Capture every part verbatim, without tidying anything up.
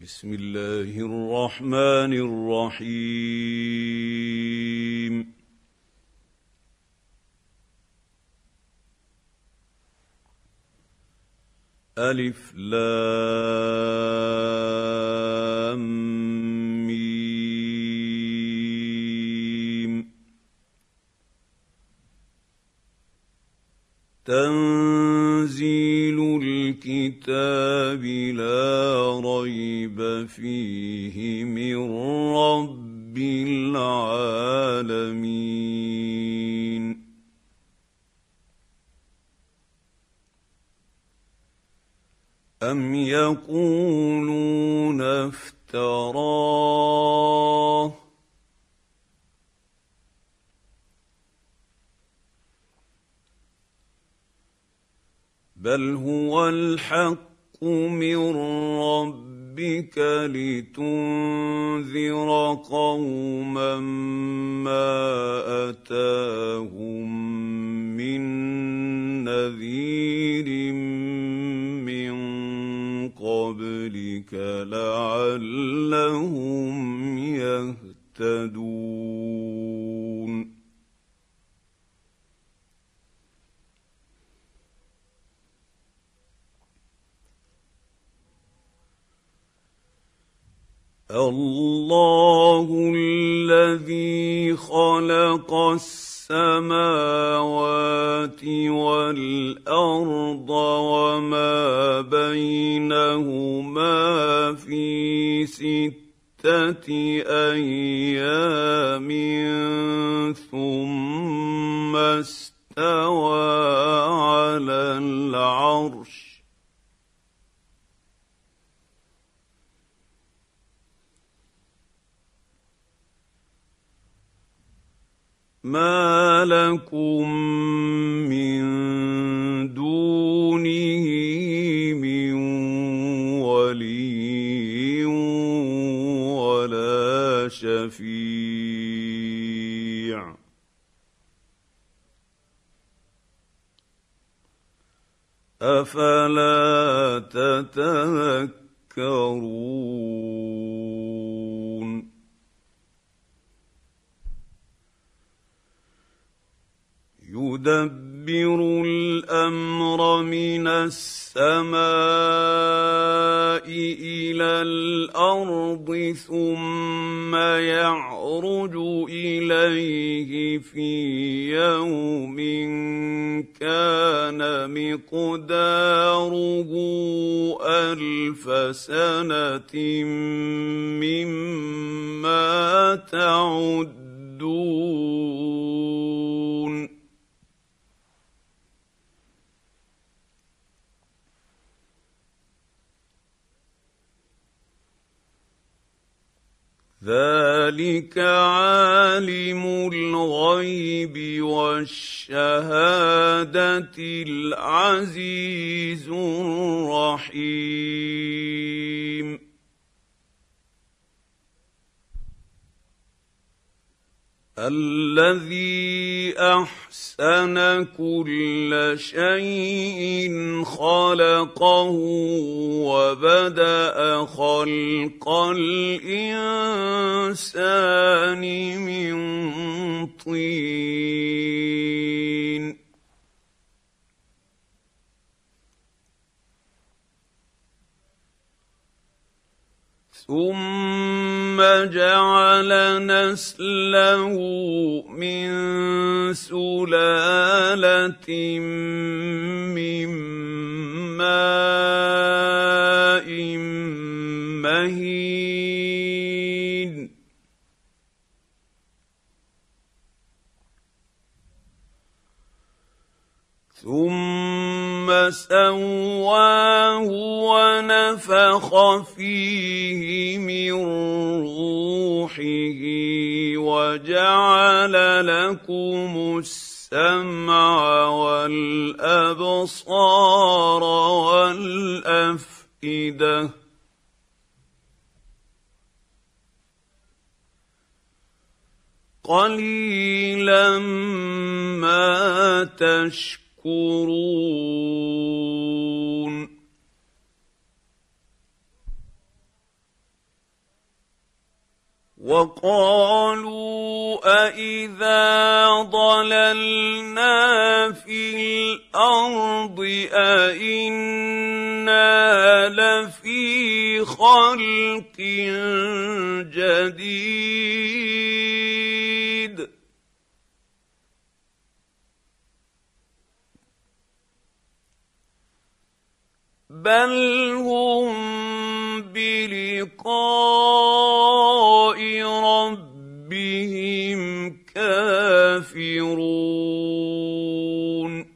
بسم الله الرحمن الرحيم. ألف لام ميم. تنزيل الكتاب لا ريب فيه من رب العالمين. أم يقولون افتراه بل هو الحق من ربك لتنذر قوما ما أتاهم من نذير من قبلك لعلهم يهتدون. الله الذي خلق السماوات والأرض وما بينهما في ستة أيام ثم استوى على العرش. ما لكم من دونه من ولي ولا شفيع أفلا تتذكرون. يدبر الأمر من السماء إلى الأرض ثم يعرج إليه في يوم كان مقداره ألف سنة مما تعدون. ذلك عالم الغيب والشهادة العزيز الرحيم. الذي أحسن كل شيء خلقه وبدأ خلق الإنسان من طين ثم جعل نسله من سلالة من ماء مهين ثم سواه ونفخ فيه من روحه وجعل لكم السمع والأبصار والأفئدة قليلا ما تشكرون. وقالوا أإذا ضللنا في الأرض أإنا لفي خلق جديد بل هم بلقاء ربهم كافرون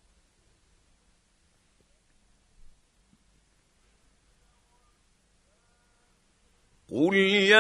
قل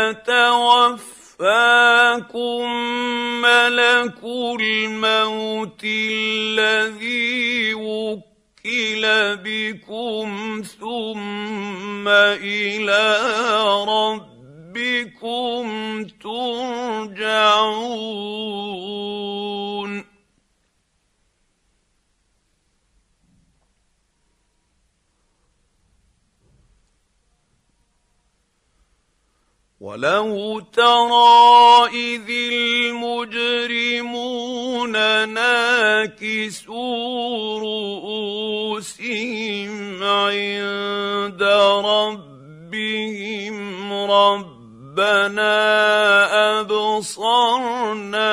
يتوفاكم ملك الموت الذي وكل بكم ثم إلى ربكم ترجعون ولو ترى إذ المجرمون ناكسوا رءوسهم عند ربهم ربنا أبصرنا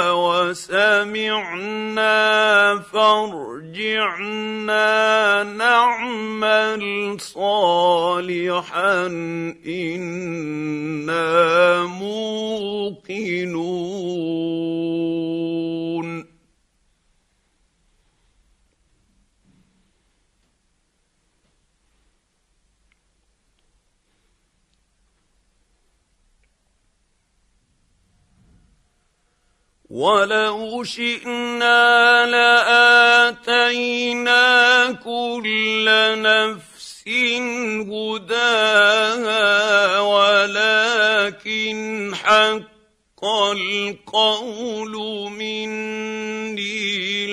وسمعنا فارجعنا نعمل صالحا إنا موقنون ولو شئنا لآتينا كل نفس هداها ولكن حق القول مني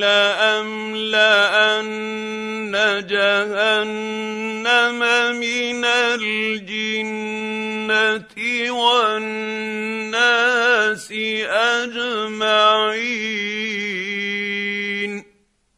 لأملأن جهنم من الجنة والناس أجمعين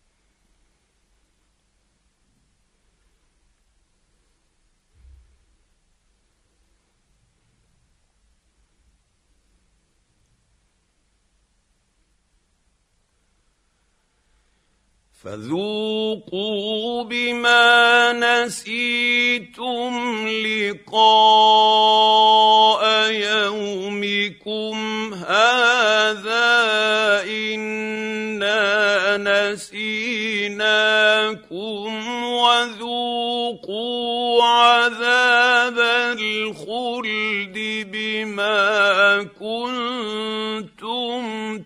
فذوقوا بما نسيتم لقاء يومكم هذا إنا نسيناكم وذوقوا عذاب الخلد بما كنتم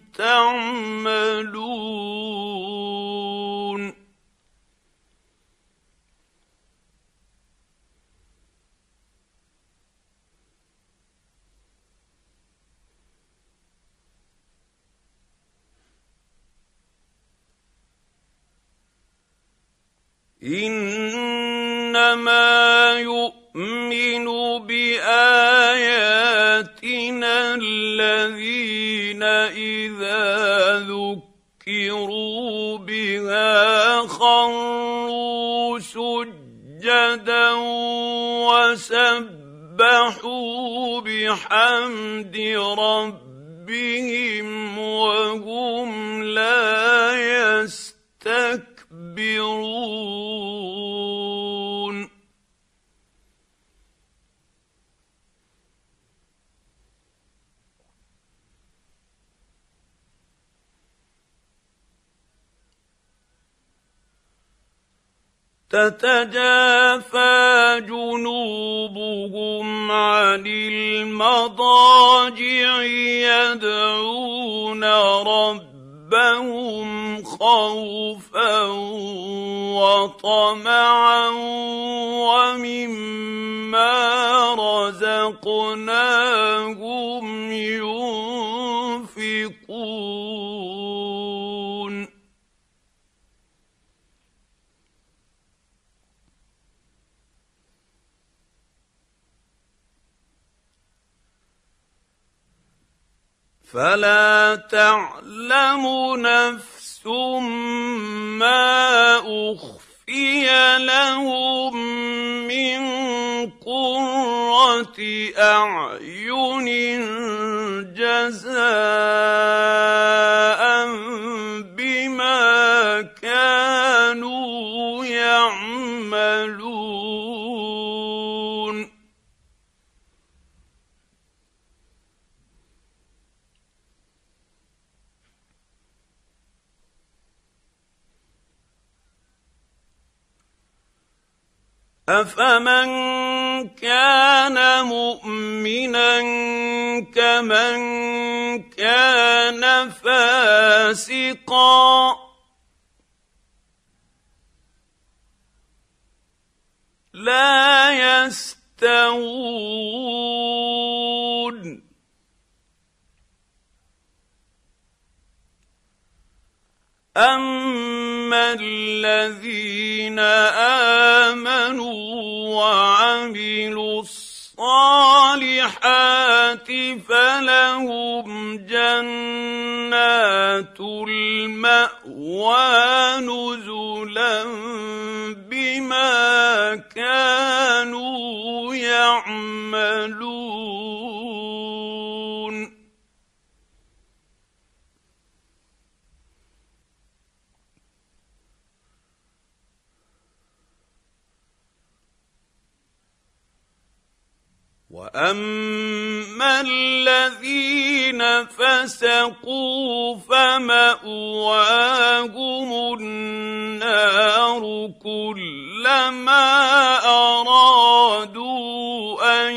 تعملون إنما يؤمن بآياتنا الذين إذا ذكروا بها خروا سجدا وسبحوا بحمد ربهم وهم لا يستكبرون تتجافى جنوبهم عن المضاجع يدعون ربهم خوفا وطمعا ومما رزقناهم ينفقون فلا تعلم نفس ما أخفي لهم من قرة أعين جزاء بما كانوا يعملون. أفمن كان مؤمنا كمن كان فاسقا لا يستوون. أما الذين آمنوا وعملوا الصالحات فلهم جنات المأوى نزلا بما كانوا يعملون. وأما الذين فسقوا فمأواهم النار كلما أرادوا أن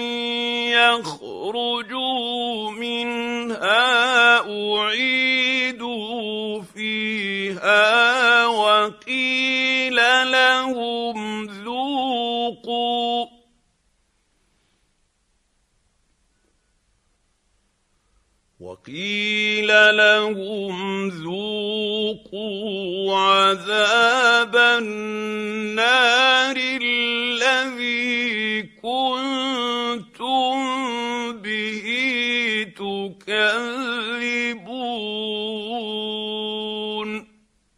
يخرجوا منها أعيدوا فيها وقيل لهم ذوقوا وقيل لهم ذوقوا عذاب النار الذي كنتم به تكذبون.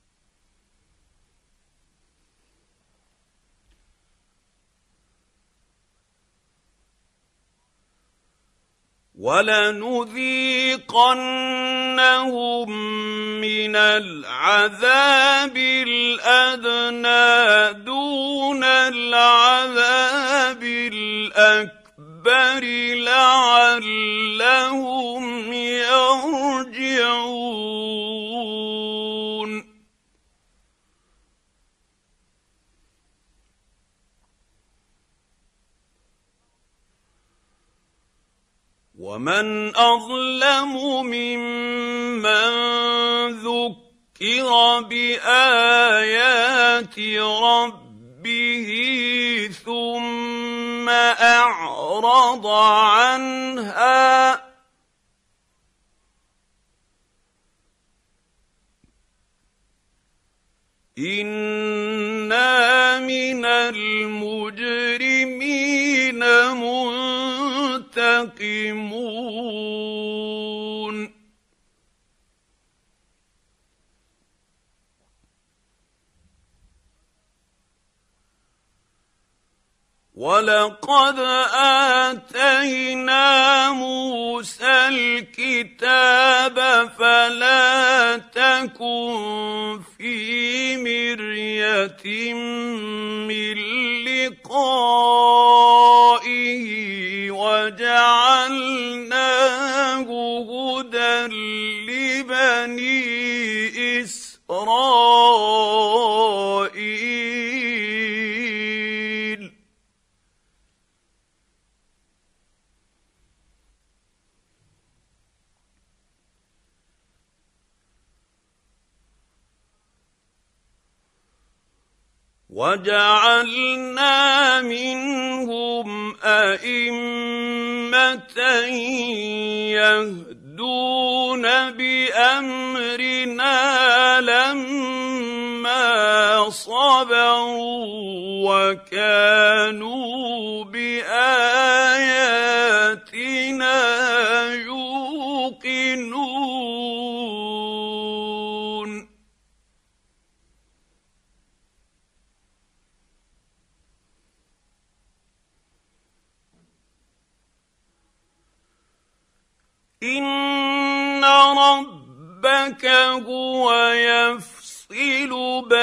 ولنذيقنهم من العذاب الأدنى دون العذاب الأكبر لعلهم يرجعون. ومن أظلم ممن ذكر بآيات ربه ثم أعرض عنها إنا من المجرمين منتقمون. ولقد آتينا موسى الكتاب فلا تكن في مرية من لقائه وجعلناه هدى لبني إسرائيل. وجعلنا منهم أئمة يهدون بأمرنا لما صبروا وكانوا بآياتنا يوقنون. إن ربك هو يفصل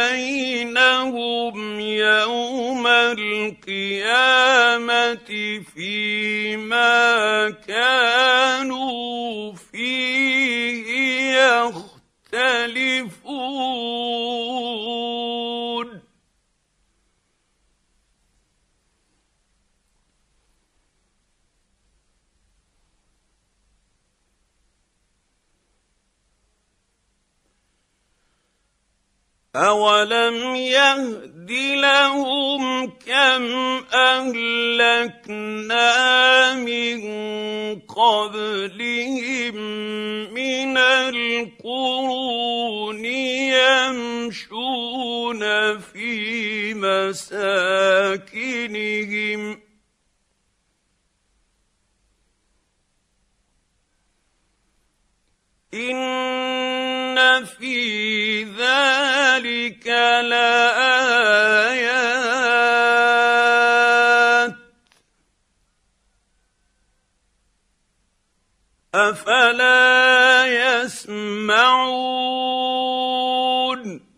بينهم يوم القيامة فيما كانوا فيه يختلفون أولم يهد لهم كم أهلكنا من قبلهم من القرون يمشون في مساكنهم إن في ذلك لآيات أفلا يسمعون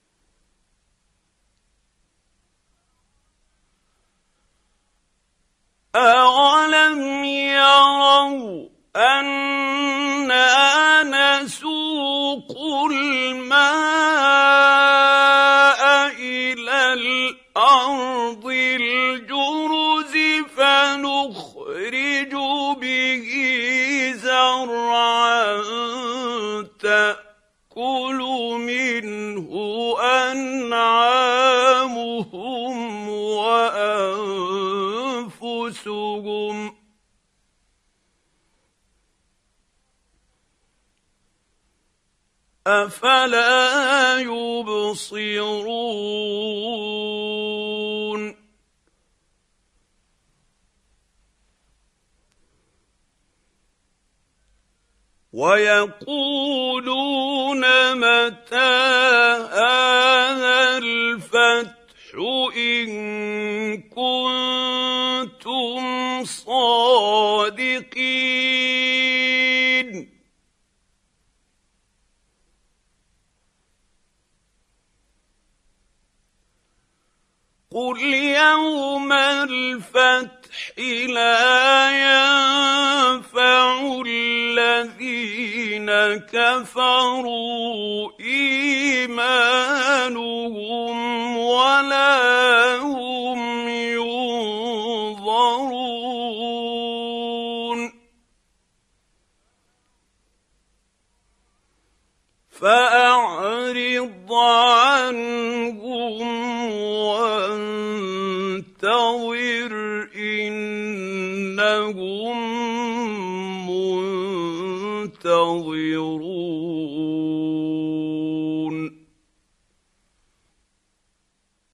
أولم يروا أنا نسوق الماء إلى الأرض الجرز فنخرج به زرعا تأكل منه أنعامهم وأنفسهم أفلا يبصرون ويقولون متى هذا الفتح إن كنتم صادقين قل يوم الفتح لا ينفع الذين كفروا إيمانهم ولا هم ينظرون فأعرض عنهم وانتظر إنهم